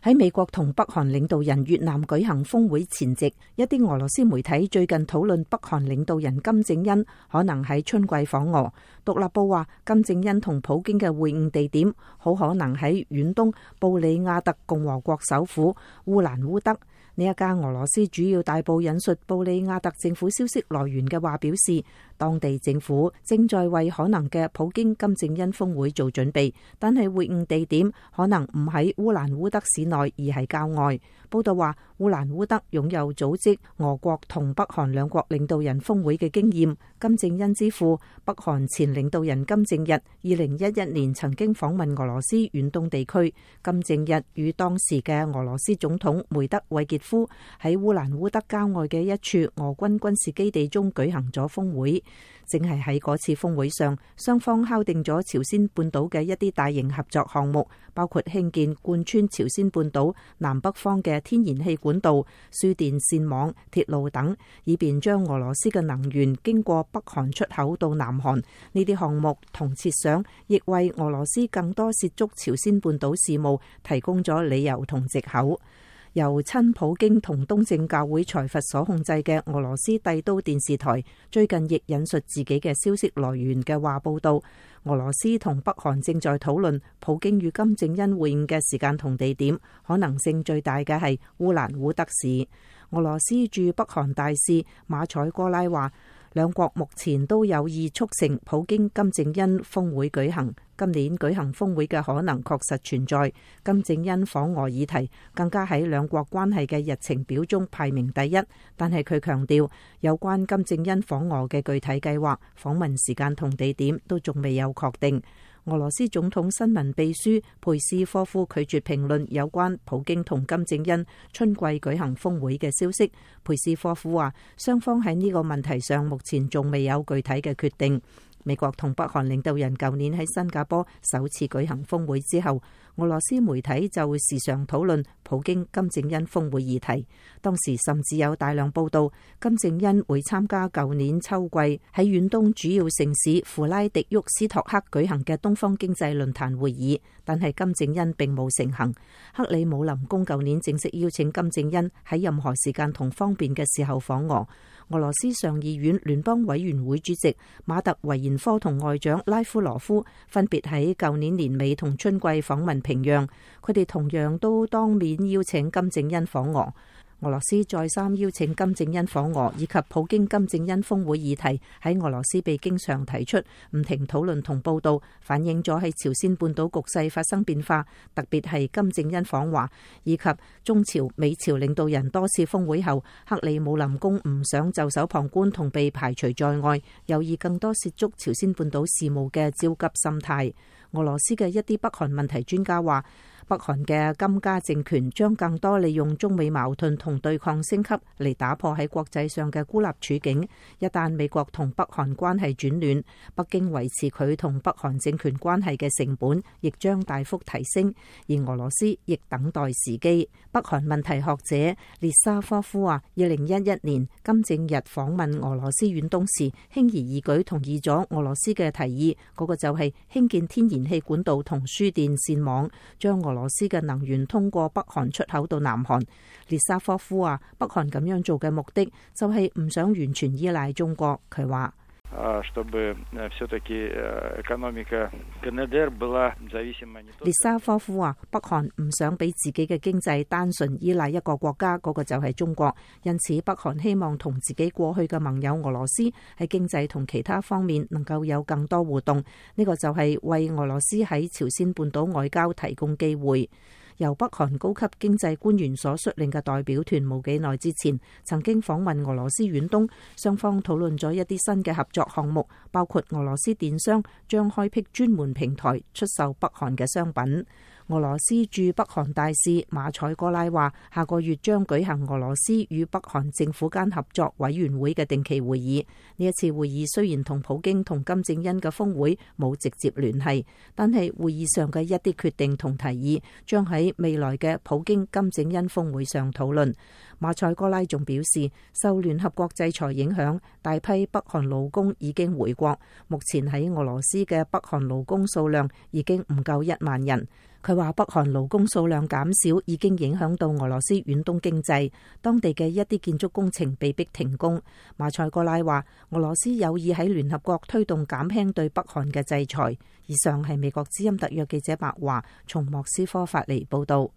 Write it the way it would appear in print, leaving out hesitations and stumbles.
喺美國同北韓領導人越南舉行峰會前夕，一啲俄羅斯媒體最近討論北韓領導人金正恩可能喺春季訪俄。獨立報話，金正恩同普京嘅會晤地點好可能喺遠東布里亞特共和國首府烏蘭烏德。呢一家俄羅斯主要大報引述布里亞特政府消息來源嘅話表示，當地政府正在為可能嘅普京金正恩峰會做準備，但係會晤地點可能唔喺烏蘭烏德市內，而係郊外。報道話，烏蘭烏德擁有組織俄國同北韓兩國領導人峰會嘅經驗。金正恩之父北韓前領導人金正日2011年曾經訪問俄羅斯遠東地區。金正日與當時嘅俄羅斯總統梅德韋傑夫喺烏蘭烏德郊外嘅一處俄軍軍事基地中舉行咗峰會。正係喺嗰次峰會上，雙方敲定咗朝鮮半島嘅一啲大型合作項目，包括興建貫穿朝鮮半島南北方嘅天然氣管道、輸電線網、鐵路等，以便將俄羅斯嘅能源經過北韓出口到南韓。呢啲項目同設想，亦為俄羅斯更多涉足朝鮮半島事務提供咗理由同藉口。由親普京同東正教會財閥所控制嘅俄羅斯帝都電視台最近亦引述自己嘅消息來源嘅話報道，俄羅斯同北韓正在討論普京與金正恩會晤嘅時間同地點，可能性最大嘅係烏蘭烏德市。俄羅斯駐北韓大使馬采戈拉話，兩國目前都有意促成普京金正恩峰會舉行。今年舉行峰會嘅可能確實存在。金正恩訪俄議題更加喺兩國關係嘅日程表中排名第一。但係佢強調，有關金正恩訪俄嘅具體計劃、訪問時間同地點都仲未有確定。俄羅斯總統新聞秘書佩斯科夫拒絕評論有關普京同金正恩春季舉行峰會嘅消息。佩斯科夫話，雙方喺呢個問題上目前仲未有具體嘅決定。美國同北韓領導人舊年喺新加坡首次舉行峰會之後，俄羅斯媒體就會時常討論普京金正恩峰會議題。當時甚至有大量報道金正恩會參加舊年秋季喺遠東主要城市弗拉迪沃斯托克舉行嘅東方經濟論壇會議，但係金正恩並冇成行。克里姆林宮舊年正式邀請金正恩喺任何時間同方便嘅時候訪俄。俄羅斯上議院聯邦委員會主席馬特維延科同外長拉夫羅夫分別喺舊年年尾同春季訪問平壤，佢哋同樣都當面邀請金正恩訪俄。俄羅斯再三邀請金正恩訪俄，以及普京金正恩峰會議題喺俄羅斯被經常提出，唔停討論同報道，反映咗喺朝鮮半島局勢發生變化，特別係金正恩訪華，以及中朝美朝領導人多次峰會後，克里姆林宮唔想袖手旁觀同被排除在外，有意更多涉足朝鮮半島事務嘅焦急心態。俄羅斯嘅一啲北韓問題專家話，北韓嘅金家政權將更多利用中美矛盾同對抗升級嚟打破喺國際上嘅孤立處境。一旦美國同北韓關係轉暖，北京維持佢同北韓政權關係嘅成本亦將大幅提升，而俄羅斯亦等待時機。北韓問題學者列沙科夫話，2011年金正日訪問俄羅斯遠東時，輕而易舉同意咗俄羅斯嘅提議，嗰個就係興建天然氣管道同輸電線網，將俄羅斯嘅能源通過北韓出口到南韓。列沙科夫話，北韓咁樣做嘅目的就係唔想完全依賴中國。佢話，列沙科夫話，北韓唔想俾自己嘅經濟單純依賴一個國家，嗰個就係中國。因此，北韓希望同自己過去嘅盟友俄羅斯喺經濟同其他方面能夠有更多互動。呢個就係為俄羅斯喺朝鮮半島外交提供機會。由北韓高級經濟官員所率領嘅代表團冇幾耐之前曾經訪問俄羅斯遠東，雙方討論咗一啲新嘅合作項目，包括俄羅斯電商將開闢專門平台出售北韓嘅商品。俄羅斯駐北韓大使馬采戈拉話，下個月將舉行俄羅斯與北韓政府間合作委員會嘅定期會議。呢一次會議雖然同普京同金正恩嘅峰會冇直接聯繫，但係會議上嘅一啲決定同提議將喺未來嘅普京金正恩峰會上討論。馬采戈拉仲表示，受聯合國制裁影響，大批北韓勞工已經回國，目前喺俄羅斯嘅北韓勞工數量已經唔夠1萬人。 佢話北韓勞工數量減少已經影響到俄羅斯遠東經濟，當地嘅一啲建築工程被迫停工。馬塞戈拉話俄羅斯有意喺聯合國推動減輕對北韓嘅制裁。以上係美國之音特約記者白華從莫斯科發嚟報道。